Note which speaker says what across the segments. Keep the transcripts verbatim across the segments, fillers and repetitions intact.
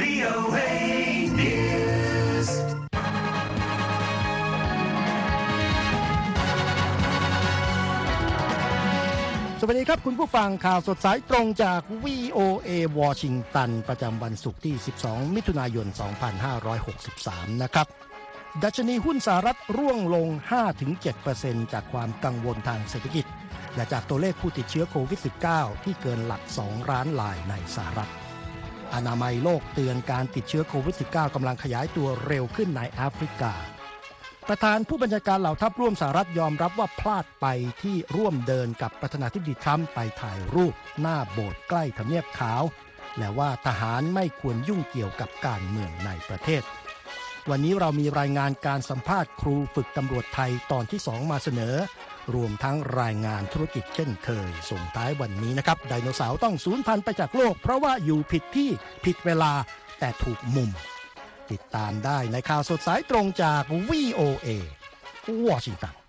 Speaker 1: วี โอ เอ News
Speaker 2: สวัสดีครับคุณผู้ฟังข่าวสดสายตรงจาก วี โอ เอ วอชิงตันประจำวันศุกร์ที่สิบสองมิถุนายนสองพันห้าร้อยหกสิบสามนะครับดัชนีหุ้นสหรัฐร่วงลง ห้าถึงเจ็ดเปอร์เซ็นต์ จากความกังวลทางเศรษฐกิจและจากตัวเลขผู้ติดเชื้อโควิด สิบเก้า ที่เกินหลักสองล้านรายในสหรัฐอนามัยโลกเตือนการติดเชื้อโควิด สิบเก้า กำลังขยายตัวเร็วขึ้นในแอฟริกาประธานผู้บัญชาการเหล่าทัพร่วมสหรัฐยอมรับว่าพลาดไปที่ร่วมเดินกับประธานาธิบดีทรัมป์ไปถ่ายรูปหน้าโบสถ์ใกล้ทำเนียบขาวและว่าทหารไม่ควรยุ่งเกี่ยวกับการเมืองในประเทศวันนี้เรามีรายงานการสัมภาษณ์ครูฝึกตำรวจไทยตอนที่สองมาเสนอรวมทั้งรายงานธุรกิจเช่นเคยส่งท้ายวันนี้นะครับไดโนเสาร์ต้องสูญพันธุ์ไปจากโลกเพราะว่าอยู่ผิดที่ผิดเวลาแต่ถูกมุมติดตามได้ในข่าวสดสายตรงจาก วี โอ เอ วอชิงตัน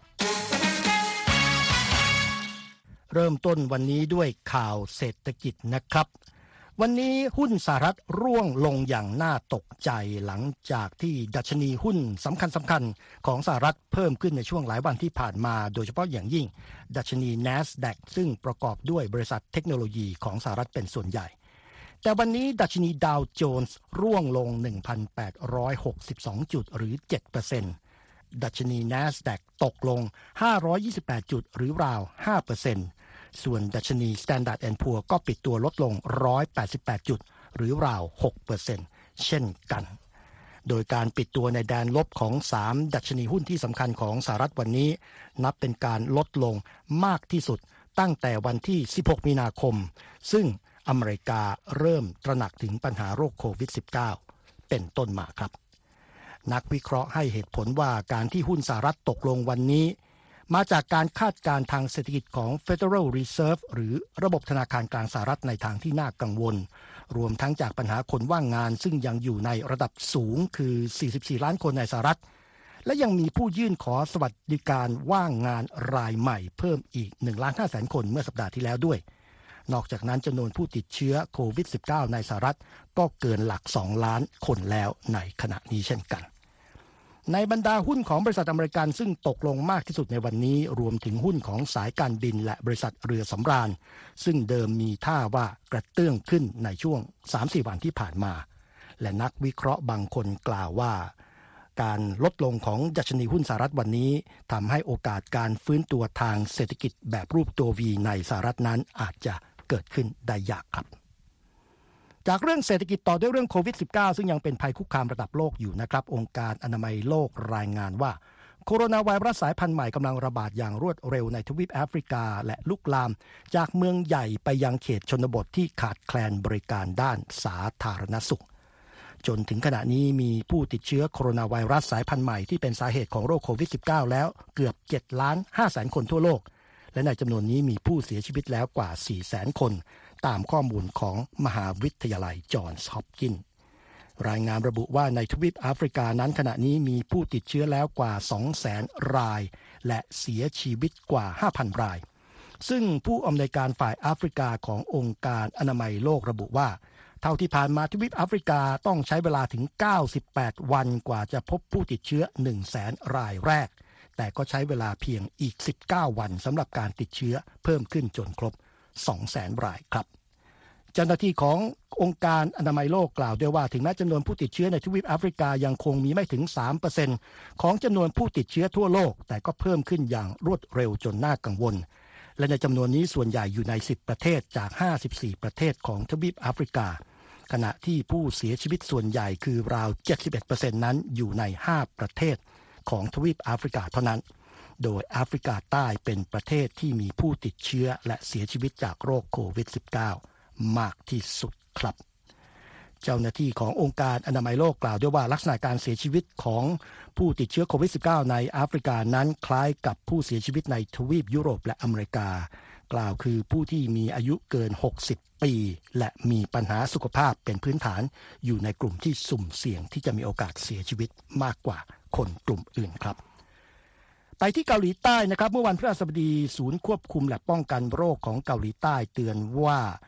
Speaker 2: เริ่มต้นวันนี้ด้วยข่าวเศรษฐกิจนะครับวันนี้หุ้นสหรัฐร่วงลงอย่างน่าตกใจหลังจากที่ดัชนีหุ้นสำคัญสำคัญของสหรัฐเพิ่มขึ้นในช่วงหลายวันที่ผ่านมาโดยเฉพาะอย่างยิ่งดัชนี NASDAQ ซึ่งประกอบด้วยบริษัทเทคโนโลยีของสหรัฐเป็นส่วนใหญ่แต่วันนี้ดัชนีดาวโจนส์ร่วงลง หนึ่งพันแปดร้อยหกสิบสอง จุดหรือ เจ็ดเปอร์เซ็นต์ ดัชนี NASDAQ ตกลงห้าร้อยยี่สิบแปดจุดหรือราว ห้าเปอร์เซ็นต์ ส่วนดัชนี Standard แอนด์ Poor's ก็ปิดตัวลดลงหนึ่งร้อยแปดสิบแปดจุดหรือราว หกเปอร์เซ็นต์ เช่นกันโดยการปิดตัวในแดนลบของสามดัชนีหุ้นที่สำคัญของสหรัฐวันนี้นับเป็นการลดลงมากที่สุดตั้งแต่วันที่สิบหกมีนาคมซึ่งอเมริกาเริ่มตระหนักถึงปัญหาโรคโควิด สิบเก้า เป็นต้นมาครับนักวิเคราะห์ให้เหตุผลว่าการที่หุ้นสหรัฐตกลงวันนี้มาจากการคาดการณ์ทางเศรษฐกิจของ Federal Reserve หรือระบบธนาคารกลางสหรัฐในทางที่น่ากังวลรวมทั้งจากปัญหาคนว่างงานซึ่งยังอยู่ในระดับสูงคือสี่สิบสี่ล้านคนในสหรัฐและยังมีผู้ยื่นขอสวัสดิการว่างงานรายใหม่เพิ่มอีก หนึ่งล้านห้าแสนคนเมื่อสัปดาห์ที่แล้วด้วยนอกจากนั้นจำนวนผู้ติดเชื้อโควิด สิบเก้า ในสหรัฐก็เกินหลักสองล้านคนแล้วในขณะนี้เช่นกันในบรรดาหุ้นของบริษัทอเมริกันซึ่งตกลงมากที่สุดในวันนี้รวมถึงหุ้นของสายการบินและบริษัทเรือสำราญซึ่งเดิมมีท่าว่ากระเตื้องขึ้นในช่วง สามถึงสี่ วันที่ผ่านมาและนักวิเคราะห์บางคนกล่าวว่าการลดลงของดัชนีหุ้นสหรัฐวันนี้ทำให้โอกาสการฟื้นตัวทางเศรษฐกิจแบบรูปตัว V ในสหรัฐนั้นอาจจะเกิดขึ้นได้ยากครับจากเรื่องเศรษฐกิจต่อด้วยเรื่องโควิด สิบเก้า ซึ่งยังเป็นภัยคุกคามระดับโลกอยู่นะครับองค์การอนามัยโลกรายงานว่าโคโรนาไวรัสสายพันธุ์ใหม่กำลังระบาดอย่างรวดเร็วในทวีปแอฟริกาและลุกลามจากเมืองใหญ่ไปยังเขตชนบทที่ขาดแคลนบริการด้านสาธารณสุขจนถึงขณะนี้มีผู้ติดเชื้อโคโรนาไวรัสสายพันธุ์ใหม่ที่เป็นสาเหตุของโรคโควิด สิบเก้า แล้วเกือบเจ็ดล้านห้าแสนคนทั่วโลกและในจำนวนนี้มีผู้เสียชีวิตแล้วกว่า สี่แสนคนตามข้อมูลของมหาวิทยาลัยจอห์นส์ฮอปกินส์รายงานระบุว่าในทวีปแอฟริกานั้นขณะนี้มีผู้ติดเชื้อแล้วกว่า สองแสน รายและเสียชีวิตกว่า ห้าพัน รายซึ่งผู้อำนวยการฝ่ายแอฟริกาขององค์การอนามัยโลกระบุว่าเท่าที่ผ่านมาทวีปแอฟริกาต้องใช้เวลาถึงเก้าสิบแปดวันกว่าจะพบผู้ติดเชื้อ หนึ่งแสน รายแรกแต่ก็ใช้เวลาเพียงอีกสิบเก้าวันสำหรับการติดเชื้อเพิ่มขึ้นจนครบ สองแสน รายครับเจ้าหน้าที่ขององค์การอนามัยโลกกล่าวด้วยว่าถึงแม้จำนวนผู้ติดเชื้อในทวีปแอฟริกายังคงมีไม่ถึง สามเปอร์เซ็นต์ ของจำนวนผู้ติดเชื้อทั่วโลกแต่ก็เพิ่มขึ้นอย่างรวดเร็วจนน่ากังวลและในจำนวนนี้ส่วนใหญ่อยู่ในสิบประเทศจากห้าสิบสี่ประเทศของทวีปแอฟริกาขณะที่ผู้เสียชีวิตส่วนใหญ่คือราว เจ็ดสิบเอ็ดเปอร์เซ็นต์ นั้นอยู่ในห้าประเทศของทวีปแอฟริกาเท่านั้นโดยแอฟริกาใต้เป็นประเทศที่มีผู้ติดเชื้อและเสียชีวิตจากโรคโควิด สิบเก้า มากที่สุดครับเจ้าหน้าที่ขององค์การอนามัยโลกกล่าวด้วยว่าลักษณะการเสียชีวิตของผู้ติดเชื้อโควิด สิบเก้า ในแอฟริกานั้นคล้ายกับผู้เสียชีวิตในทวีปยุโรปและอเมริกากล่าวคือผู้ที่มีอายุเกินหกสิบปีและมีปัญหาสุขภาพเป็นพื้นฐานอยู่ในกลุ่มที่สุ่มเสี่ยงที่จะมีโอกาสเสียชีวิตมากกว่าคนกลุ่มอื่นครับไปที่เกาหลีใต้นะครับเมื่อวันพฤหัสบดีศูนย์ควบคุมและป้องกันโรคของเกาหลีใต้เตือนว่า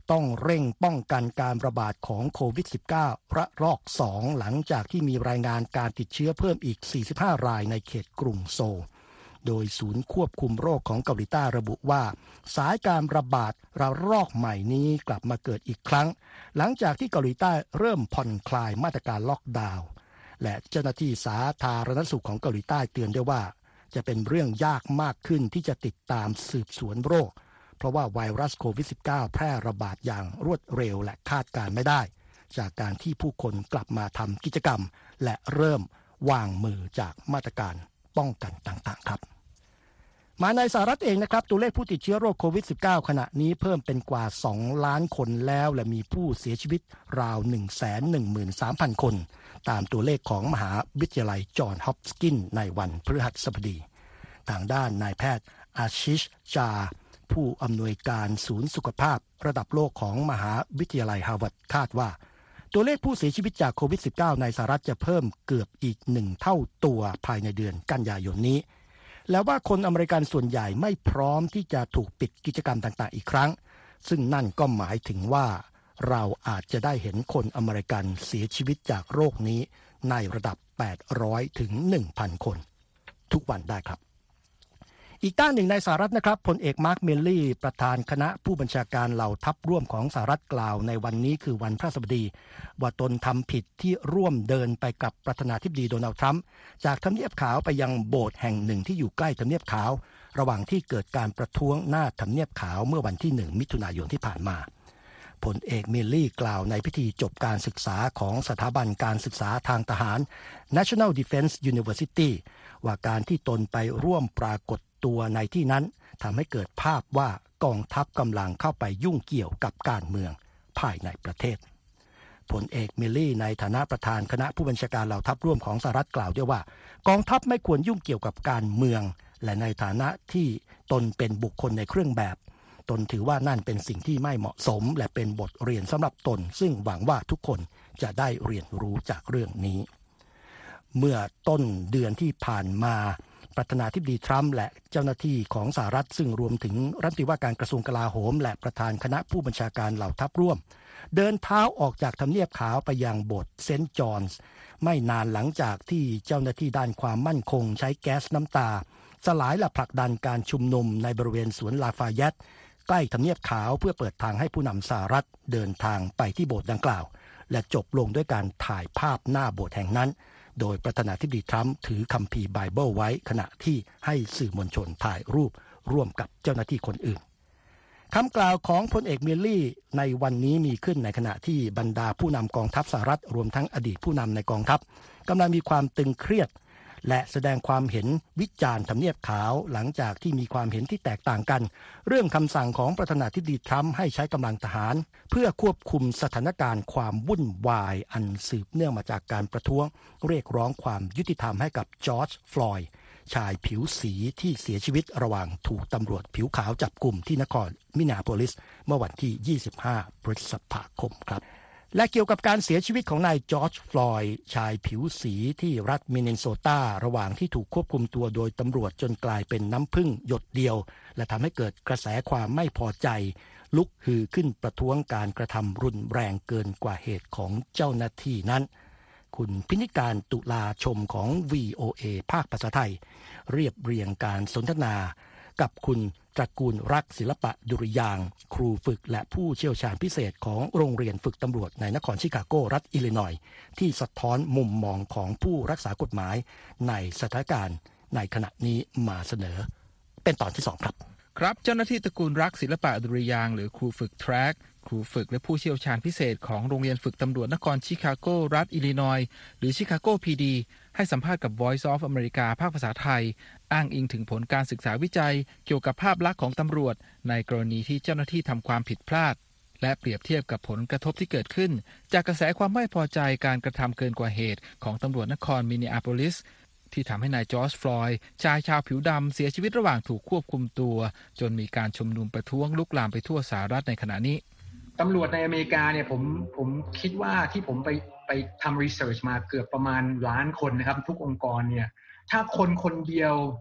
Speaker 2: ต้องเร่งป้องกันการระบาดของโควิด สิบเก้า ระลอกสองหลังจากที่มีรายงานการติดเชื้อเพิ่มอีกสี่สิบห้ารายในเขตกรุงโซลโดยศูนย์ควบคุมโรคของเกาหลีใต้ระบุว่าสายการระบาดระลอกใหม่นี้กลับมาเกิดอีกครั้งหลังจากที่เกาหลีใต้เริ่มผ่อนคลายมาตรการล็อกดาวน์และเจ้าหน้าที่สาธารณสุขของเกาหลีใต้เตือนด้วยว่าจะเป็นเรื่องยากมากขึ้นที่จะติดตามสืบสวนโรคเพราะว่าไวรัสโควิด สิบเก้า แพร่ระบาดอย่างรวดเร็วและคาดการไม่ได้จากการที่ผู้คนกลับมาทำกิจกรรมและเริ่มวางมือจากมาตรการป้องกันต่างๆครับมาในสหรัฐเองนะครับตัวเลขผู้ติดเชื้อโรคโควิด สิบเก้า ขณะนี้เพิ่มเป็นกว่าสองล้านคนแล้วและมีผู้เสียชีวิตราว หนึ่งแสนหนึ่งหมื่นสามพัน คนตามตัวเลขของมหาวิทยาลัยจอห์นส์ฮอปกินส์ในวันพฤหัสบดีทางด้านนายแพทย์อาชิชจาผู้อำนวยการศูนย์สุขภาพระดับโลกของมหาวิทยาลัยฮาร์วาร์ดคาดว่าตัวเลขผู้เสียชีวิตจากโควิด สิบเก้า ในสหรัฐจะเพิ่มเกือบอีกหนึ่งเท่าตัวภายในเดือนกันยายนนี้และว่าคนอเมริกันส่วนใหญ่ไม่พร้อมที่จะถูกปิดกิจกรรมต่างๆอีกครั้งซึ่งนั่นก็หมายถึงว่าเราอาจจะได้เห็นคนอเมริกันเสียชีวิตจากโรคนี้ในระดับแปดร้อยถึง หนึ่งพัน คนทุกวันได้ครับอีกด้านหนึ่งในสหรัฐนะครับพลเอกมาร์คมิลลี่ประธานคณะผู้บัญชาการเหล่าทัพร่วมของสหรัฐกล่าวในวันนี้คือวันพฤหัสบดีว่าตนทำผิดที่ร่วมเดินไปกับประธานาธิบดีโดนัลด์ทรัมป์จากทำเนียบขาวไปยังโบสถ์แห่งหนึ่งที่อยู่ใกล้ทำเนียบขาวระหว่างที่เกิดการประท้วงหน้าทำเนียบขาวเมื่อวันที่หนึ่งมิถุนายนที่ผ่านมาพลเอกมิลลี่กล่าวในพิธีจบการศึกษาของสถาบันการศึกษาทางทหาร National Defense University ว่าการที่ตนไปร่วมปรากฏตัวในที่นั้นทำให้เกิดภาพว่ากองทัพกำลังเข้าไปยุ่งเกี่ยวกับการเมืองภายในประเทศพลเอกมิลลี่ในฐานะประธานคณะผู้บัญชาการเหล่าทัพร่วมของสหรัฐกล่าวด้วยว่ากองทัพไม่ควรยุ่งเกี่ยวกับการเมืองและในฐานะที่ตนเป็นบุคคลในเครื่องแบบตนถือว่านั่นเป็นสิ่งที่ไม่เหมาะสมและเป็นบทเรียนสำหรับตนซึ่งหวังว่าทุกคนจะได้เรียนรู้จากเรื่องนี้เมื่อต้นเดือนที่ผ่านมาประธานาธิบดีทรัมป์และเจ้าหน้าที่ของสหรัฐซึ่งรวมถึงรัฐมนตรีว่าการกระทรวงกลาโหมและประธานคณะผู้บัญชาการเหล่าทัพร่วมเดินเท้าออกจากทำเนียบขาวไปยังโบสถ์เซนต์จอห์นส์ไม่นานหลังจากที่เจ้าหน้าที่ด้านความมั่นคงใช้แก๊สน้ำตาสลายและผลักดันการชุมนุมในบริเวณสวนลาฟาเยตใกล้ทำเนียบขาวเพื่อเปิดทางให้ผู้นำสหรัฐเดินทางไปที่โบสถ์ดังกล่าวและจบลงด้วยการถ่ายภาพหน้าโบสถ์แห่งนั้นโดยประธานาธิบดีทรัมป์ถือคัมภีร์ไบเบิลไว้ขณะที่ให้สื่อมวลชนถ่ายรูปร่วมกับเจ้าหน้าที่คนอื่นคำกล่าวของพลเอกมิลลี่ในวันนี้มีขึ้นในขณะที่บรรดาผู้นำกองทัพสหรัฐรวมทั้งอดีตผู้นำในกองทัพกำลังมีความตึงเครียดและแสดงความเห็นวิจารณ์ทำเนียบขาวหลังจากที่มีความเห็นที่แตกต่างกันเรื่องคำสั่งของประธานาธิบดีทรัมป์ให้ใช้กำลังทหารเพื่อควบคุมสถานการณ์ความวุ่นวายอันสืบเนื่องมาจากการประท้วงเรียกร้องความยุติธรรมให้กับจอร์จฟลอยด์ชายผิวสีที่เสียชีวิตระหว่างถูกตำรวจผิวขาวจับกุมที่นครมินนีอาโพลิสเมื่อวันที่ยี่สิบห้าพฤษภาคมครับและเกี่ยวกับการเสียชีวิตของนายจอร์จฟลอยด์ชายผิวสีที่รัฐมินนิโซตาระหว่างที่ถูกควบคุมตัวโดยตำรวจจนกลายเป็นน้ำผึ้งหยดเดียวและทำให้เกิดกระแสความไม่พอใจลุกฮือขึ้นประท้วงการกระทำรุนแรงเกินกว่าเหตุของเจ้าหน้าที่นั้นคุณพินิการตุลาชมของ วี โอ เอ ภาคภาษาไทยเรียบเรียงการสนทนากับคุณตระกูลรักศิลปะดุริยางค์ครูฝึกและผู้เชี่ยวชาญพิเศษของโรงเรียนฝึกตำรวจในนครชิคาโกรัฐอิลลินอยส์ที่สะท้อนมุมมองของผู้รักษากฎหมายในสถานการณ์ในขณะนี้มาเสนอเป็นตอนที่สองครับ
Speaker 3: ครับเจ้าหน้าที่ตระกูลรักศิลปะดุริยางค์หรือครูฝึกแทร็กครูฝึกและผู้เชี่ยวชาญพิเศษของโรงเรียนฝึกตำรวจนครชิคาโกรัฐอิลลินอยส์หรือชิคาโก พี ดี ให้สัมภาษณ์กับ Voice of America ภาคภาษาไทยอ้างอิงถึงผลการศึกษาวิจัยเกี่ยวกับภาพลักษณ์ของตำรวจในกรณีที่เจ้าหน้าที่ทำความผิดพลาดและเปรียบเทียบกับผลกระทบที่เกิดขึ้นจากกระแสความไม่พอใจการกระทำเกินกว่าเหตุของตำรวจนครมินนีอาโพลิสที่ทำให้นายจอร์จฟลอยด์ชายชาวผิวดำเสียชีวิตระหว่างถูกควบคุมตัวจนมีการชุมนุมประท้วงลุกลามไปทั่วสหรัฐในขณะนี้
Speaker 4: ตำรวจในอเมริกาเนี่ยผมผมคิดว่าที่ผมไปไปทำรีเสิร์ชมาเกือบประมาณล้านคนนะครับทุกองค์กรเนี่ยถ้าคนคนเดียว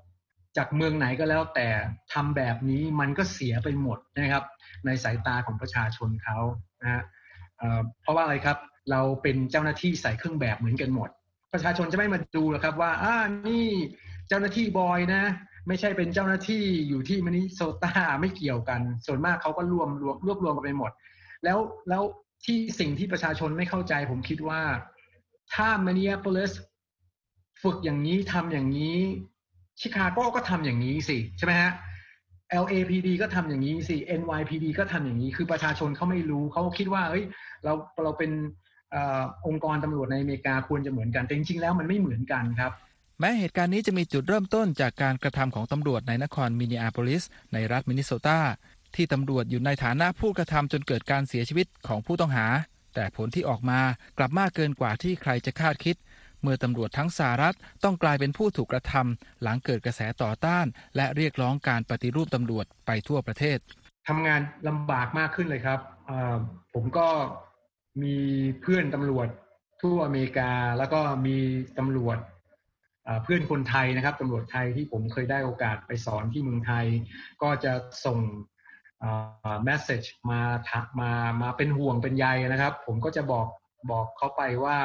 Speaker 4: จากเมืองไหนก็แล้วแต่ทำแบบนี้มันก็เสียไปหมดนะครับในสายตาของประชาชนเขานะฮะ เอ่อ เพราะว่าอะไรครับเราเป็นเจ้าหน้าที่ใส่เครื่องแบบเหมือนกันหมดประชาชนจะไม่มาดูหรอกครับว่าอ่านี่เจ้าหน้าที่บอยนะไม่ใช่เป็นเจ้าหน้าที่อยู่ที่มินนิโซตาไม่เกี่ยวกันส่วนมากเขาก็รวมรวมรวบรวมกันไปหมดแล้วแล้วที่สิ่งที่ประชาชนไม่เข้าใจผมคิดว่าถ้ามินนีแอโพลิสฝึกอย่างนี้ทำอย่างนี้ชิคาโกก็ทำอย่างนี้สิใช่ไหมฮะ แอล เอ พี ดี ก็ทำอย่างนี้สิ เอ็น วาย พี ดี ก็ทำอย่างนี้คือประชาชนเขาไม่รู้เขาคิดว่าเฮ้ยเราเราเป็นอ, องค์กรตำรวจในอเมริกาควรจะเหมือนกันแต่จริงๆแล้วมันไม่เหมือนกันครับ
Speaker 3: แม้เหตุการณ์นี้จะมีจุดเริ่มต้นจากการกระทำของตำรวจในนครมินนีอาโพลิสในรัฐมินนิโซตาที่ตำรวจอยู่ในฐานะผู้กระทำจนเกิดการเสียชีวิตของผู้ต้องหาแต่ผลที่ออกมากลับมากเกินกว่าที่ใครจะคาดคิดเมื่อตำรวจทั้งสหรัฐต้องกลายเป็นผู้ถูกกระทำหลังเกิดกระแสต่อต้านและเรียกร้องการปฏิรูปตำรวจไปทั่วประเทศ
Speaker 4: ทำงานลำบากมากขึ้นเลยครับผมก็มีเพื่อนตำรวจทั่วอเมริกาแล้วก็มีตำรวจเพื่อนคนไทยนะครับตำรวจไทยที่ผมเคยได้โอกาสไปสอนที่เมืองไทยก็จะส่งเมสเสจมามามาเป็นห่วงเป็นใยนะครับผมก็จะบอกบอกเขาไปว่า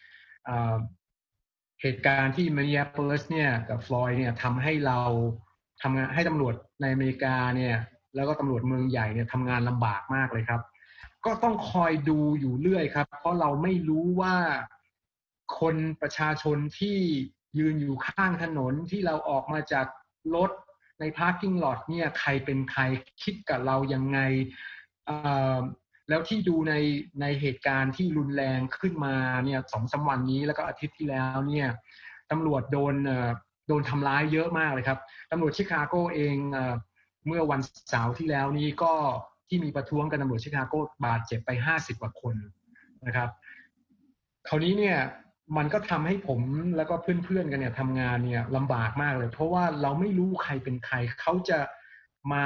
Speaker 4: เหตุการณ์ที่มินนีแอโพลิสเนี่ยกับฟลอยด์เนี่ยทำให้เราทำงานให้ตำรวจในอเมริกาเนี่ยแล้วก็ตำรวจเมืองใหญ่เนี่ยทำงานลำบากมากเลยครับก็ต้องคอยดูอยู่เรื่อยครับเพราะเราไม่รู้ว่าคนประชาชนที่ยืนอยู่ข้างถนนที่เราออกมาจากรถในพาร์กิ้งลอตเนี่ยใครเป็นใครคิดกับเรายังไงแล้วที่ดูในในเหตุการณ์ที่รุนแรงขึ้นมาเนี่ยสองสามวันนี้แล้วก็อาทิตย์ที่แล้วเนี่ยตำรวจโดนโดนทำร้ายเยอะมากเลยครับตำรวจชิคาโกเองเมื่อวันเสาร์ที่แล้วนี้ก็ที่มีประท้วงกันตำรวจชิคาโกบาดเจ็บไปห้าสิบกว่าคนนะครับคราวนี้เนี่ยมันก็ทำให้ผมแล้วก็เพื่อนๆกันเนี่ยทำงานเนี่ยลำบากมากเลยเพราะว่าเราไม่รู้ใครเป็นใครเขาจะมา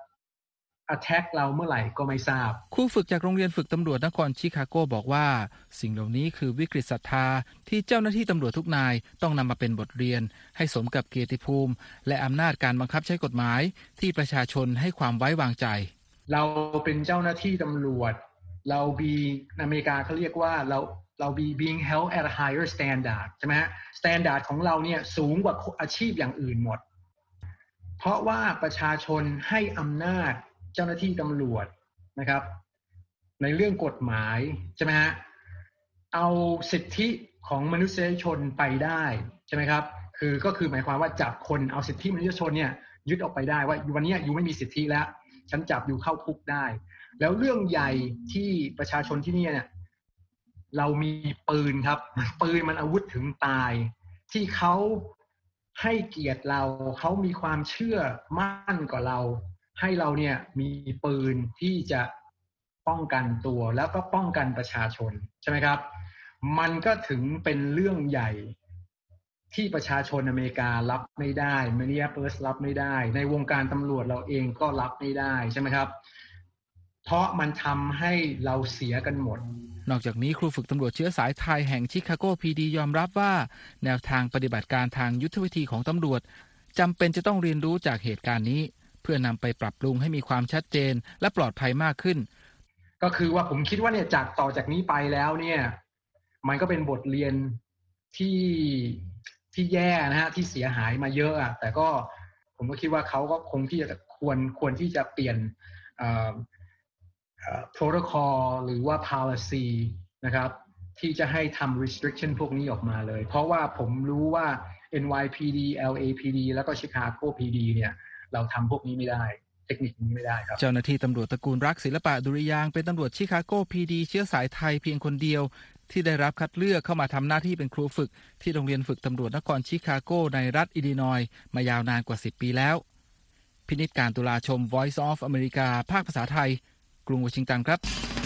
Speaker 4: attack เราเมื่อไหร่ก็ไม่ทราบ
Speaker 3: ครูฝึกจากโรงเรียนฝึกตำรวจนครชิคาโกบอกว่าสิ่งเหล่านี้คือวิกฤตศรัทธาที่เจ้าหน้าที่ตำรวจทุกนายต้องนำมาเป็นบทเรียนให้สมกับเกียรติภูมิและอำนาจการบังคับใช้กฎหมายที่ประชาชนให้ความไว้วางใจ
Speaker 4: เราเป็นเจ้าหน้าที่ตำรวจเราบีอเมริกาเขาเรียกว่าเราเรา be being held at a higher standard ใช่ไหมฮะ standard ของเราเนี่ยสูงกว่าอาชีพอย่างอื่นหมดเพราะว่าประชาชนให้อำนาจเจ้าหน้าที่ตำรวจนะครับในเรื่องกฎหมายใช่ไหมฮะเอาสิทธิของมนุษยชนไปได้ใช่ไหมครับคือก็คือหมายความว่าจับคนเอาสิทธิมนุษยชนเนี่ยยึดออกไปได้ว่าวันนี้อยู่ไม่มีสิทธิแล้วฉันจับอยู่เข้าคุกได้แล้วเรื่องใหญ่ที่ประชาชนที่นี่เนี่ยเรามีปืนครับปืนมันอาวุธถึงตายที่เขาให้เกียรติเราเขามีความเชื่อมั่นกว่าเราให้เราเนี่ยมีปืนที่จะป้องกันตัวแล้วก็ป้องกันประชาชนใช่ไหมครับมันก็ถึงเป็นเรื่องใหญ่ที่ประชาชนอเมริการับไม่ได้มินนีแอโพลิสรับไม่ได้ในวงการตำรวจเราเองก็รับไม่ได้ใช่ไหมครับเพราะมันทำให้เราเสียกันหมด
Speaker 3: นอกจากนี้ครูฝึกตำรวจเชื้อสายไทยแห่งชิคาโก พี ดี ยอมรับว่าแนวทางปฏิบัติการทางยุทธวิธีของตำรวจจำเป็นจะต้องเรียนรู้จากเหตุการณ์นี้เพื่อนำไปปรับปรุงให้มีความชัดเจนและปลอดภัยมากขึ้น
Speaker 4: ก็คือว่าผมคิดว่าเนี่ยจากต่อจากนี้ไปแล้วเนี่ยมันก็เป็นบทเรียนที่ที่แย่นะฮะที่เสียหายมาเยอะอะแต่ก็ผมก็คิดว่าเขาก็คงที่จะควรควรที่จะเปลี่ยนเอ่อเอ่อ protocol หรือว่า policy นะครับที่จะให้ทำ restriction พวกนี้ออกมาเลยเพราะว่าผมรู้ว่า เอ็น วาย พี ดี แอล เอ พี ดี แล้วก็ Chicago พี ดี เนี่ยเราทำพวกนี้ไม่ได้เทคนิคนี้ไม่ได้ครับ
Speaker 3: เจ้าหน้าที่ตำรวจตระกูลรักศิลปะดุริยางค์เป็นตำรวจชิคาโก พี ดี เชื้อสายไทยเพียงคนเดียวที่ได้รับคัดเลือกเข้ามาทำหน้าที่เป็นครูฝึกที่โรงเรียนฝึกตำรวจนครชิคาโกในรัฐอิลลินอยส์มายาวนานกว่าสิบปีแล้วพินิจการตุลาชม Voice of America ภาคภาษาไทยกรุงวอชิงตันครับ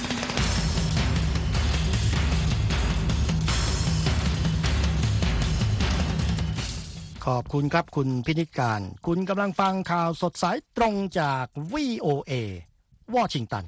Speaker 2: ขอบคุณครับคุณพินิจการคุณกำลังฟังข่าวสดสายตรงจาก วี โอ เอ วอชิงตัน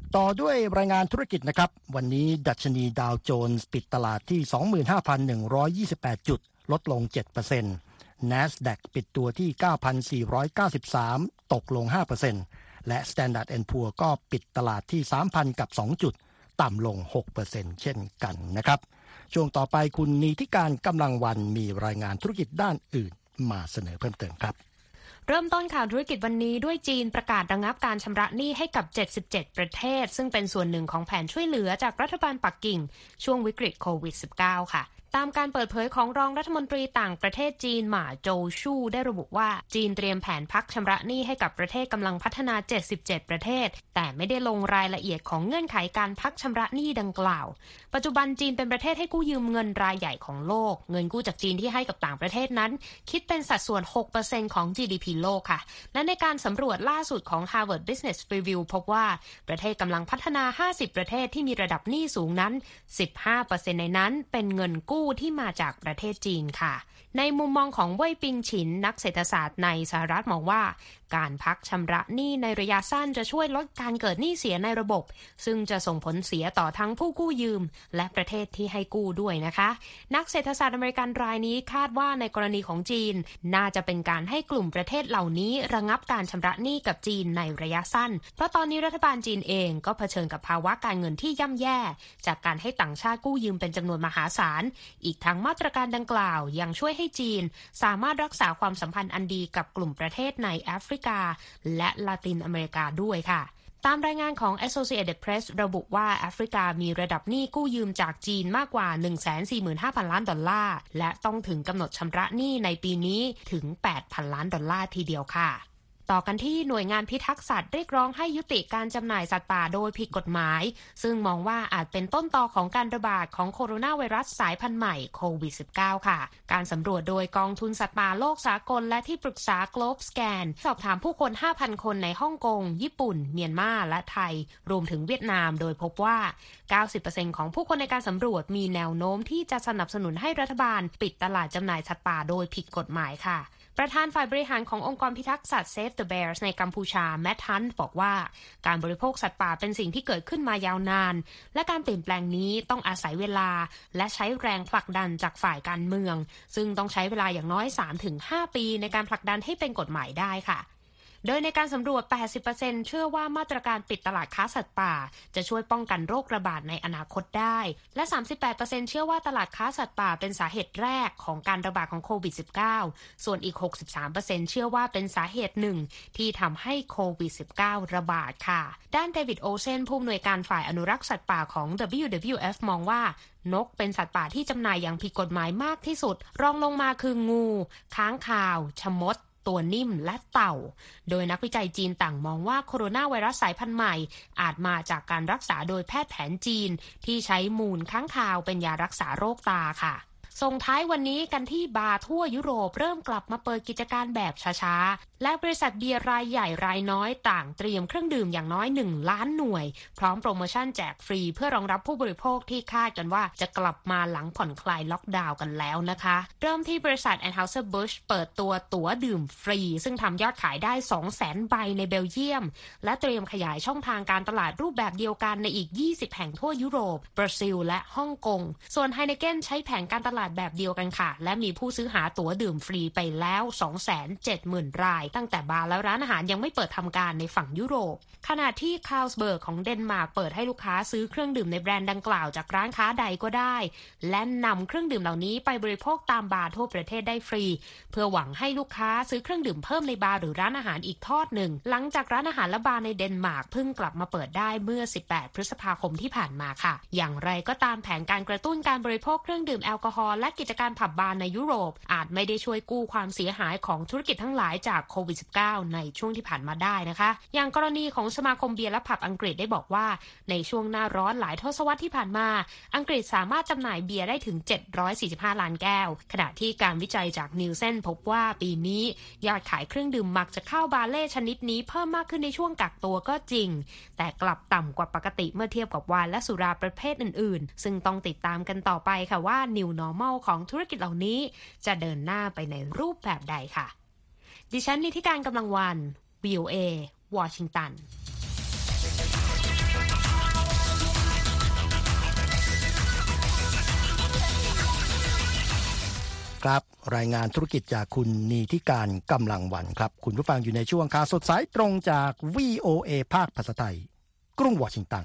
Speaker 2: ต่อด้วยรายงานธุรกิจนะครับวันนี้ดัชนีดาวโจนส์ปิดตลาดที่ สองหมื่นห้าพันหนึ่งร้อยยี่สิบแปด จุดลดลง เจ็ดเปอร์เซ็นต์ NASDAQ ปิดตัวที่ เก้าพันสี่ร้อยเก้าสิบสาม ตกลง ห้าเปอร์เซ็นต์ และ Standard แอนด์ Poor ก็ปิดตลาดที่ สามพัน กับ สอง จุดต่ำลง หกเปอร์เซ็นต์ เช่นกันนะครับช่วงต่อไปคุณนีธิการกำลังวันมีรายงานธุรกิจด้านอื่นมาเสนอเพิ่มเติมครับ
Speaker 5: เริ่มต้นข่าวธุรกิจวันนี้ด้วยจีนประกาศระงับการชำระหนี้ให้กับเจ็ดสิบเจ็ดประเทศซึ่งเป็นส่วนหนึ่งของแผนช่วยเหลือจากรัฐบาลปักกิ่งช่วงวิกฤตโควิด สิบเก้า ค่ะตามการเปิดเผยของรองรัฐมนตรีต่างประเทศจีนหม่าโจวชู่ได้ระบุว่าจีนเตรียมแผนพักชำระหนี้ให้กับประเทศกำลังพัฒนาเจ็ดสิบเจ็ดประเทศแต่ไม่ได้ลงรายละเอียดของเงื่อนไขการพักชำระหนี้ดังกล่าวปัจจุบันจีนเป็นประเทศให้กู้ยืมเงินรายใหญ่ของโลกเงินกู้จากจีนที่ให้กับต่างประเทศนั้นคิดเป็นสัดส่วน หกเปอร์เซ็นต์ ของ จี ดี พี โลกค่ะและในการสำรวจล่าสุดของ Harvard Business Review พบว่าประเทศกำลังพัฒนาห้าสิบประเทศที่มีระดับหนี้สูงนั้น สิบห้าเปอร์เซ็นต์ ในนั้นเป็นเงินกู้ที่มาจากประเทศจีนค่ะในมุมมองของเว่ยปิงฉินนักเศรษฐศาสตร์ในสหรัฐมองว่าการพักชำระหนี้ในระยะสั้นจะช่วยลดการเกิดหนี้เสียในระบบซึ่งจะส่งผลเสียต่อทั้งผู้กู้ยืมและประเทศที่ให้กู้ด้วยนะคะนักเศรษฐศาสตร์อเมริกันรายนี้คาดว่าในกรณีของจีนน่าจะเป็นการให้กลุ่มประเทศเหล่านี้ระงับการชำระหนี้กับจีนในระยะสั้นเพราะตอนนี้รัฐบาลจีนเองก็เผชิญกับภาวะการเงินที่ย่ำแย่จากการให้ต่างชาติกู้ยืมเป็นจำนวนมหาศาลอีกทั้งมาตรการดังกล่าวยังช่วยให้จีนสามารถรักษาความสัมพันธ์อันดีกับกลุ่มประเทศในแอฟริกาและลาตินอเมริกาด้วยค่ะตามรายงานของ Associated Press ระบุว่าแอฟริกามีระดับหนี้กู้ยืมจากจีนมากกว่า หนึ่งแสนสี่หมื่นห้าพัน ล้านดอลลาร์และต้องถึงกำหนดชำระหนี้ในปีนี้ถึง แปดพัน ล้านดอลลาร์ทีเดียวค่ะต่อกันที่หน่วยงานพิทักษ์สัตว์เรียกร้องให้ยุติการจำหน่ายสัตว์ป่าโดยผิดกฎหมายซึ่งมองว่าอาจเป็นต้นตอของการระบาดของโคโรนาไวรัสสายพันธุ์ใหม่โควิด สิบเก้า ค่ะการสำรวจโดยกองทุนสัตว์ป่าโลกสากลและที่ปรึกษา Globe Scan สอบถามผู้คน ห้าพัน คนในฮ่องกงญี่ปุ่นเมียนมาและไทยรวมถึงเวียดนามโดยพบว่า เก้าสิบเปอร์เซ็นต์ ของผู้คนในการสำรวจมีแนวโน้มที่จะสนับสนุนให้รัฐบาลปิดตลาดจำหน่ายสัตว์ป่าโดยผิดกฎหมายค่ะประธานฝ่ายบริหารขององค์กรพิทักษ์สัตว์ Save the Bears ในกัมพูชาแมททันบอกว่าการบริโภคสัตว์ป่าเป็นสิ่งที่เกิดขึ้นมายาวนานและการเปลี่ยนแปลงนี้ต้องอาศัยเวลาและใช้แรงผลักดันจากฝ่ายการเมืองซึ่งต้องใช้เวลาอย่างน้อย สามถึงห้า ปีในการผลักดันให้เป็นกฎหมายได้ค่ะโดยในการสำรวจ แปดสิบเปอร์เซ็นต์ เชื่อว่ามาตรการปิดตลาดค้าสัตว์ป่าจะช่วยป้องกันโรคระบาดในอนาคตได้และ สามสิบแปดเปอร์เซ็นต์ เชื่อว่าตลาดค้าสัตว์ป่าเป็นสาเหตุแรกของการระบาดของโควิด สิบเก้า ส่วนอีก หกสิบสามเปอร์เซ็นต์ เชื่อว่าเป็นสาเหตุหนึ่งที่ทำให้โควิด สิบเก้า ระบาดค่ะด้านเดวิดโอเซนผู้อำนวยการฝ่ายอนุรักษ์สัตว์ป่าของ ดับเบิลยู ดับเบิลยู เอฟ มองว่านกเป็นสัตว์ป่าที่จำหน่ายอย่างผิดกฎหมายมากที่สุดรองลงมาคืองูค้างคาวชะมดตัวนิ่มและเต่าโดยนักวิจัยจีนต่างมองว่าโคโรนาไวรัสสายพันธุ์ใหม่อาจมาจากการรักษาโดยแพทย์แผนจีนที่ใช้มูลค้างคาวเป็นยารักษาโรคตาค่ะส่งท้ายวันนี้กันที่บาร์ทั่วยุโรปเริ่มกลับมาเปิดกิจการแบบช้าๆและบริษัทเบียร์รายใหญ่รายน้อยต่างเตรียมเครื่องดื่มอย่างน้อยหนึ่งล้านหน่วยพร้อมโปรโมชั่นแจกฟรีเพื่อรองรับผู้บริโภคที่คาดกันว่าจะกลับมาหลังผ่อนคลายล็อกดาวน์กันแล้วนะคะเริ่มที่บริษัท Anheuser-Busch เปิดตัวตั๋วดื่มฟรีซึ่งทำยอดขายได้ สองแสน ใบในเบลเยียมและเตรียมขยายช่องทางการตลาดรูปแบบเดียวกันในอีกยี่สิบแห่งทั่วยุโรปบราซิลและฮ่องกงส่วน Heineken ใช้แผนการตลาดแบบเดียวกันค่ะและมีผู้ซื้อหาตั๋วดื่มฟรีไปแล้ว สองแสนเจ็ดหมื่น รายตั้งแต่บาร์และร้านอาหารยังไม่เปิดทำการในฝั่งยุโรปขณะที่คาร์ลสเบิร์กของเดนมาร์กเปิดให้ลูกค้าซื้อเครื่องดื่มในแบรนด์ดังกล่าวจากร้านค้าใดก็ได้และนำเครื่องดื่มเหล่านี้ไปบริโภคตามบาร์ทั่วประเทศได้ฟรีเพื่อหวังให้ลูกค้าซื้อเครื่องดื่มเพิ่มในบาร์หรือร้านอาหารอีกทอดหนึ่งหลังจากร้านอาหารและบาร์ในเดนมาร์กเพิ่งกลับมาเปิดได้เมื่อสิบแปดพฤษภาคมที่ผ่านมาค่ะอย่างไรก็ตามแผนการกระตุ้นการบริโภคเครื่องดื่มแอลกอฮอล์และกิจการผับบาร์ในยุโรปอาจไม่ได้ช่วยกู้ความเสียหายของธุรกิจทั้งหลายจากโควิด สิบเก้า ในช่วงที่ผ่านมาได้นะคะอย่างกรณีของสมาคมเบียร์และผับอังกฤษได้บอกว่าในช่วงหน้าร้อนหลายทศวรรษที่ผ่านมาอังกฤษสามารถจำหน่ายเบียร์ได้ถึงเจ็ดร้อยสี่สิบห้าล้านแก้วขณะที่การวิจัยจากนิวเซนพบว่าปีนี้ยอดขายเครื่องดื่มหมักจากข้าวบาเล่ชนิดนี้เพิ่มมากขึ้นในช่วงกักตัวก็จริงแต่กลับต่ำกว่าปกติเมื่อเทียบกับไวน์และสุราประเภทอื่นๆซึ่งต้องติดตามกันต่อไปค่ะว่า New Normal ของธุรกิจเหล่านี้จะเดินหน้าไปในรูปแบบใดค่ะดิฉันนิธิการกำลังวัน วี โอ เอ วอชิงตัน
Speaker 2: ครับรายงานธุรกิจจากคุณนีธิการกำลังวันครับคุณผู้ฟังอยู่ในช่วงข่าวสดสายตรงจาก วี โอ เอ ภาคภาษาไทยกรุงวอชิงตัน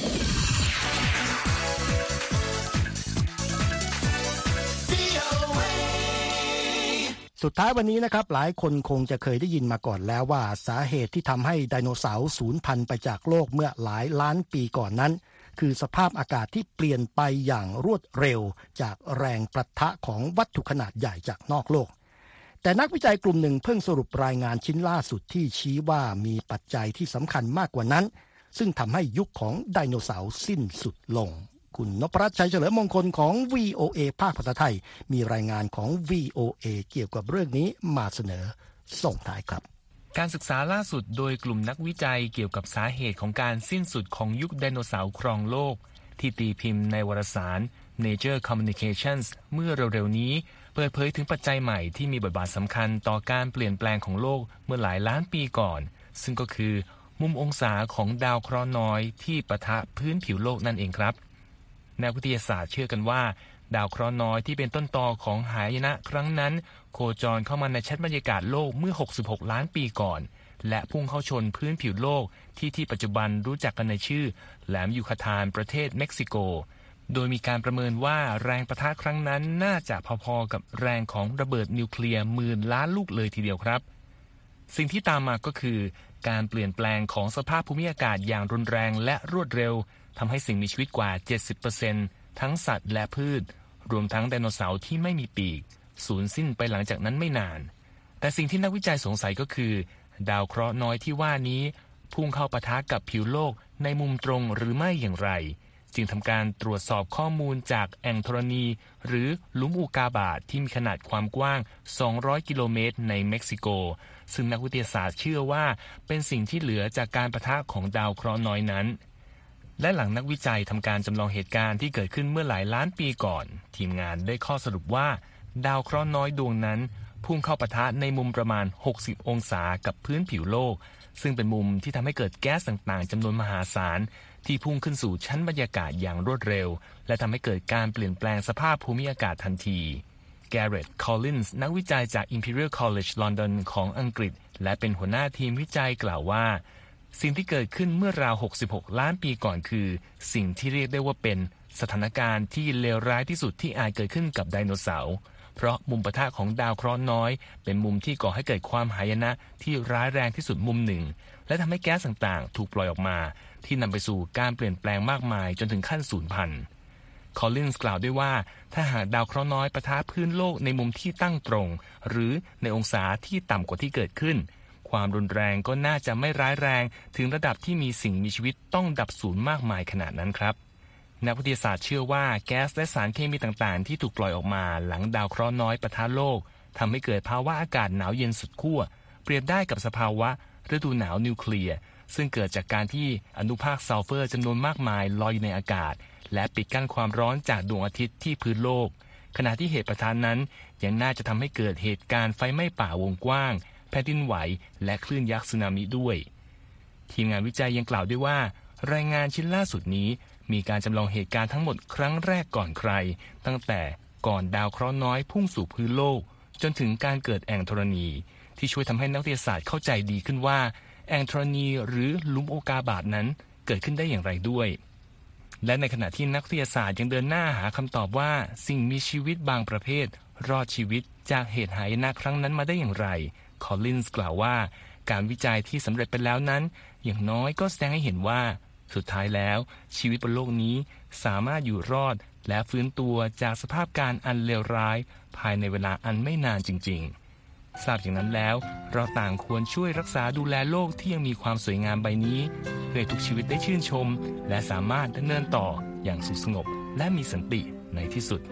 Speaker 2: สุดท้ายวันนี้นะครับหลายคนคงจะเคยได้ยินมาก่อนแล้วว่าสาเหตุที่ทำให้ไดโนเสาร์สูญพันธุ์ไปจากโลกเมื่อหลายล้านปีก่อนนั้นคือสภาพอากาศที่เปลี่ยนไปอย่างรวดเร็วจากแรงปะทะของวัตถุขนาดใหญ่จากนอกโลกแต่นักวิจัยกลุ่มหนึ่งเพิ่งสรุปรายงานชิ้นล่าสุดที่ชี้ว่ามีปัจจัยที่สำคัญมากกว่านั้นซึ่งทำให้ยุคของไดโนเสาร์สิ้นสุดลงคุณนพรัตน์ชัยเฉลิมมงคลของ วี โอ เอ ภาคภาษาไทยมีรายงานของ วี โอ เอ เกี่ยวกับเรื่องนี้มาเสนอส่งท้ายครับ
Speaker 6: การศึกษาล่าสุดโดยกลุ่มนักวิจัยเกี่ยวกับสาเหตุของการสิ้นสุดของยุคไดโนเสาร์ครองโลกที่ตีพิมพ์ในวารสาร Nature Communications เมื่อเร็วๆนี้เปิดเผยถึงปัจจัยใหม่ที่มีบทบาทสำคัญต่อการเปลี่ยนแปลงของโลกเมื่อหลายล้านปีก่อนซึ่งก็คือมุมองศาของดาวเคราะห์น้อยที่ปะทะพื้นผิวโลกนั่นเองครับนักวิทยาศาสตร์เชื่อกันว่าดาวเคราะห์น้อยที่เป็นต้นตอของหายนะครั้งนั้นโคจรเข้ามาในชั้นบรรยากาศโลกเมื่อหกสิบหกล้านปีก่อนและพุ่งเข้าชนพื้นผิวโลกที่ที่ปัจจุบันรู้จักกันในชื่อแหลมยูคาทานประเทศเม็กซิโกโดยมีการประเมินว่าแรงปะทะครั้งนั้นน่าจะพอๆกับแรงของระเบิดนิวเคลียร์หมื่นล้านลูกเลยทีเดียวครับสิ่งที่ตามมาก็คือการเปลี่ยนแปลงของสภาพภูมิอากาศอย่างรุนแรงและรวดเร็วทำให้สิ่งมีชีวิตกว่า เจ็ดสิบเปอร์เซ็นต์ ทั้งสัตว์และพืชรวมทั้งไดโนเสาร์ที่ไม่มีปีกสูญสิ้นไปหลังจากนั้นไม่นานแต่สิ่งที่นักวิจัยสงสัยก็คือดาวเคราะห์น้อยที่ว่านี้พุ่งเข้าปะทะกับผิวโลกในมุมตรงหรือไม่อย่างไรจึงทำการตรวจสอบข้อมูลจากแอ่งธรณีหรือหลุมอุกาบาตที่มีขนาดความกว้างสองร้อยกิโลเมตรในเม็กซิโกซึ่งนักวิทยาศาสตร์เชื่อว่าเป็นสิ่งที่เหลือจากการปะทะของดาวเคราะห์น้อยนั้นและหลังนักวิจัยทำการจำลองเหตุการณ์ที่เกิดขึ้นเมื่อหลายล้านปีก่อนทีมงานได้ข้อสรุปว่าดาวเคราะห์น้อยดวงนั้นพุ่งเข้าปะทะในมุมประมาณหกสิบองศากับพื้นผิวโลกซึ่งเป็นมุมที่ทำให้เกิดแก๊สต่างๆจำนวนมหาศาลที่พุ่งขึ้นสู่ชั้นบรรยากาศอย่างรวดเร็วและทำให้เกิดการเปลี่ยนแปลงสภาพภูมิอากาศทันทีแกเรตต์ คอลลินส์นักวิจัยจาก Imperial College London ของอังกฤษและเป็นหัวหน้าทีมวิจัยกล่าวว่าสิ่งที่เกิดขึ้นเมื่อราวหกสิบหกล้านปีก่อนคือสิ่งที่เรียกได้ว่าเป็นสถานการณ์ที่เลวร้ายที่สุดที่อาจเกิดขึ้นกับไดโนเสาร์เพราะมุมปะทะของดาวเคราะห์น้อยเป็นมุมที่ก่อให้เกิดความหายนะที่ร้ายแรงที่สุดมุมหนึ่งและทำให้แก๊สต่างๆถูกปล่อยออกมาที่นำไปสู่การเปลี่ยนแปลงมากมายจนถึงขั้นสูญพันธุ์คอลลินส์กล่าวด้วยว่าถ้าหากดาวเคราะห์น้อยปะทะพื้นโลกในมุมที่ตั้งตรงหรือในองศาที่ต่ำกว่าที่เกิดขึ้นความรุนแรงก็น่าจะไม่ร้ายแรงถึงระดับที่มีสิ่งมีชีวิตต้องดับสูญมากมายขนาดนั้นครับนักวิทยาศาสตร์เชื่อว่าแก๊สและสารเคมีต่างๆที่ถูกปล่อยออกมาหลังดาวเคราะห์น้อยปะทะโลกทำให้เกิดภาวะอากาศหนาวเย็นสุดขั้วเปรียบได้กับสภาวะฤดูหนาวนิวเคลียร์ซึ่งเกิดจากการที่อนุภาคซัลเฟอร์จำนวนมากมายลอยอยู่ในอากาศและปิดกั้นความร้อนจากดวงอาทิตย์ที่พื้นโลกขณะที่เหตุปะทะนั้นยังน่าจะทำให้เกิดเหตุการณ์ไฟไหม้ป่าวงกว้างแผ่นดินไหวและคลื่นยักษ์สึนามิด้วยทีมงานวิจัยยังกล่าวด้วยว่ารายงานชิ้นล่าสุดนี้มีการจำลองเหตุการณ์ทั้งหมดครั้งแรกก่อนใครตั้งแต่ก่อนดาวเคราะห์น้อยพุ่งสู่พื้นโลกจนถึงการเกิดแอ่งธรณีที่ช่วยทำให้นักวิทยาศาสตร์เข้าใจดีขึ้นว่าแอ่งธรณีหรือหลุมโอกาบาตนั้นเกิดขึ้นได้อย่างไรด้วยและในขณะที่นักวิทยาศาสตร์ยังเดินหน้าหาคำตอบว่าสิ่งมีชีวิตบางประเภทรอดชีวิตจากเหตุหายนะครั้งนั้นมาได้อย่างไรคอลลินส์กล่าวว่าการวิจัยที่สำเร็จไปแล้วนั้นอย่างน้อยก็แสดงให้เห็นว่าสุดท้ายแล้วชีวิตบนโลกนี้สามารถอยู่รอดและฟื้นตัวจากสภาพการอันเลวร้ายภายในเวลาอันไม่นานจริงๆทราบอย่างนั้นแล้วเราต่างควรช่วยรักษาดูแลโลกที่ยังมีความสวยงามใบนี้เพื่อทุกชีวิตได้ชื่นชมและสามารถดำเนินต่ออย่างสุขสงบและมีสันติในที่สุด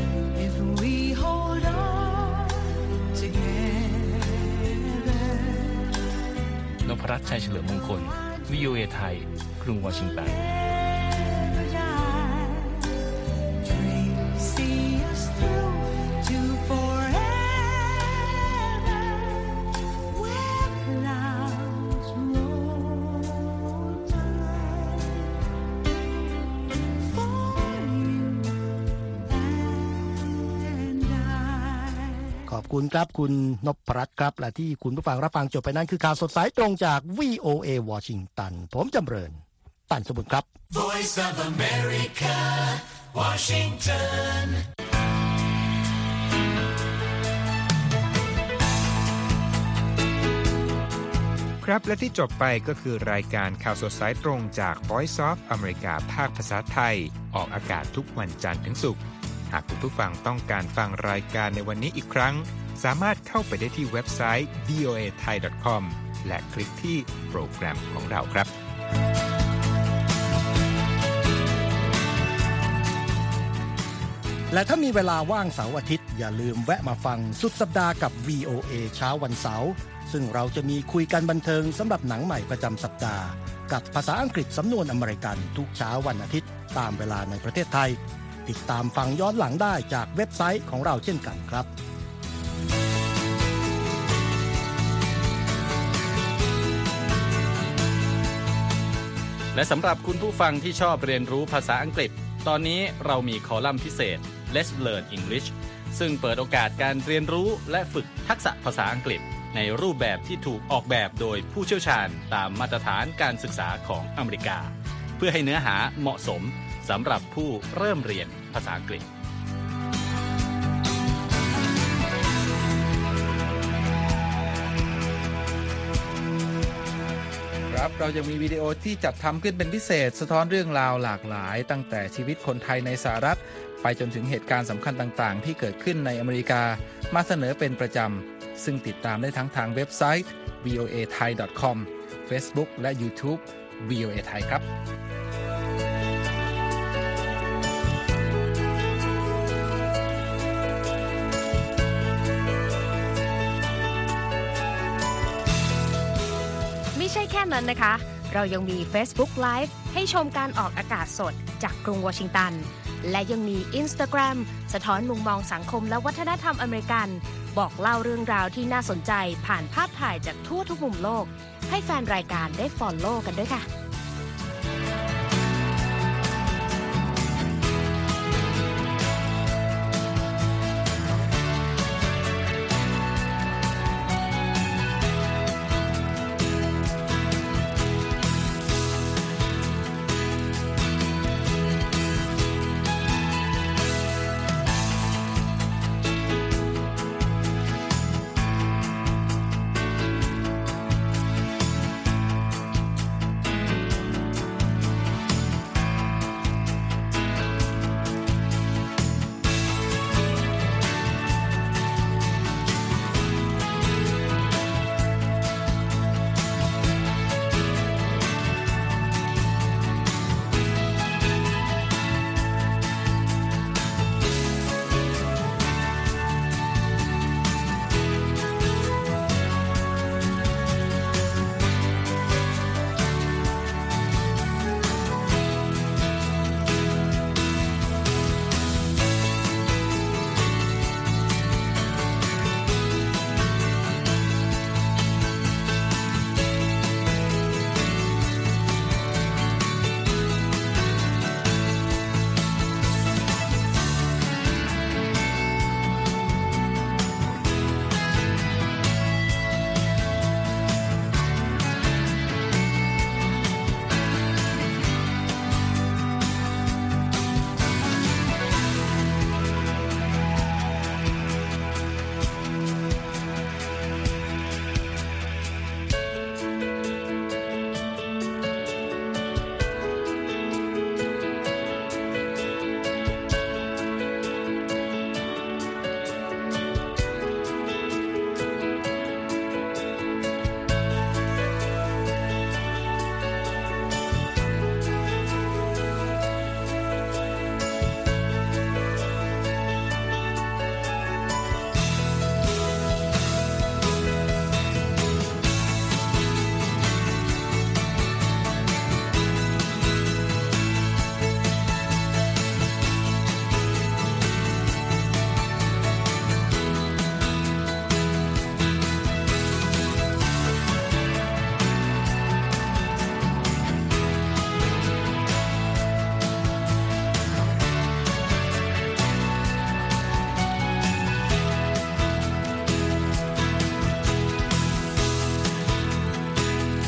Speaker 6: If we hold on together นพรัตน์ ชัยเฉลิมมงคล วี โอ เอ ไทยกรุงวอชิงตัน
Speaker 2: คุณครับคุณนพรัตน์ครับและที่คุณผู้ฟังรับฟังจบไปนั้นคือข่าวสดสายตรงจาก วี โอ เอ Washington ผมจำเริญปั่นสมุทรครับ
Speaker 1: Voice of America Washington
Speaker 7: ครับและที่จบไปก็คือรายการข่าวสดสายตรงจาก Voice of America ภาคภาษาไทยออกอากาศทุกวันจันทร์ถึงศุกร์หากคุณผู้ฟังต้องการฟังรายการในวันนี้อีกครั้งสามารถเข้าไปได้ที่เว็บไซต์ วี โอ เอ ไทย ดอท คอม และคลิกที่โปรแกรมของเราครับ
Speaker 2: และถ้ามีเวลาว่างเสาร์อาทิตย์อย่าลืมแวะมาฟังสุดสัปดาห์กับ วี โอ เอ เช้าวันเสาร์ซึ่งเราจะมีคุยกันบันเทิงสำหรับหนังใหม่ประจำสัปดาห์กับภาษาอังกฤษสำนวนอเมริกันทุกเช้าวันอาทิตย์ตามเวลาในประเทศไทยติดตามฟังย้อนหลังได้จากเว็บไซต์ของเราเช่นกันครับ
Speaker 8: และสำหรับคุณผู้ฟังที่ชอบเรียนรู้ภาษาอังกฤษตอนนี้เรามีคอลัมน์พิเศษ Let's Learn English ซึ่งเปิดโอกาสการเรียนรู้และฝึกทักษะภาษาอังกฤษในรูปแบบที่ถูกออกแบบโดยผู้เชี่ยวชาญตามมาตรฐานการศึกษาของอเมริกาเพื่อให้เนื้อหาเหมาะสมสำหรับผู้เริ่มเรียนภาษาอังกฤษ
Speaker 3: ครับเรายังมีวิดีโอที่จัดทำขึ้นเป็นพิเศษสะท้อนเรื่องราวหลากหลายตั้งแต่ชีวิตคนไทยในสหรัฐไปจนถึงเหตุการณ์สำคัญต่างๆที่เกิดขึ้นในอเมริกามาเสนอเป็นประจำซึ่งติดตามได้ทั้งทางเว็บไซต์ วี โอ เอ ไทย ดอท คอม Facebook และ YouTube วี โอ เอ ไทยครับ
Speaker 5: ไม่ใช่แค่นั้นนะคะเรายังมี Facebook Live ให้ชมการออกอากาศสดจากกรุงวอชิงตันและยังมี Instagram สะท้อนมุมมองสังคมและวัฒนธรรมอเมริกันบอกเล่าเรื่องราวที่น่าสนใจผ่านภาพถ่ายจากทั่วทุกมุมโลกให้แฟนรายการได้ follow กันด้วยค่ะ